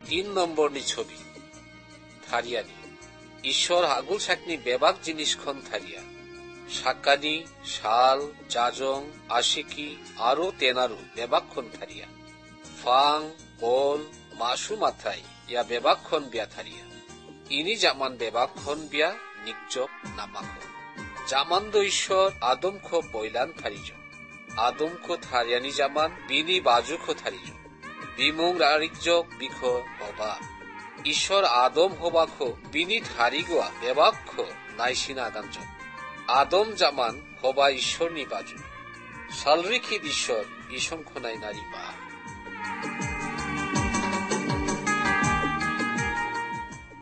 নম্বরনি ছবি থারিয়ানি ঈশ্বর হাগুল সাকনি বেবাক জিনিসখন থারিয়া সাকানি শাল জাজং আশিকি আরো তেনারু বেবাকখন থারিয়া ফাং বল মাসু মাথায় ইয়া বেবাকখন বিয়া থারিয়া ইনি জামান বেবাকখন বিয়া নিকজক নামাকো জামান্দ ঈশ্বর আদমখ বইলান থারিজ আদমখ থারিয়ানি জামান বিনি বাজুখ থারিজ বিমুং রারিকজক বিখ হবা ঈশ্বর আদম হবাখো বিনি থারিগোয়া বেবাক্ষ নাইসিনা আগানজক আদম জামান হবা ঈশ্বরনি বাজু সালরিখিদ ঈশ্বর ইসংখনাই নারী বা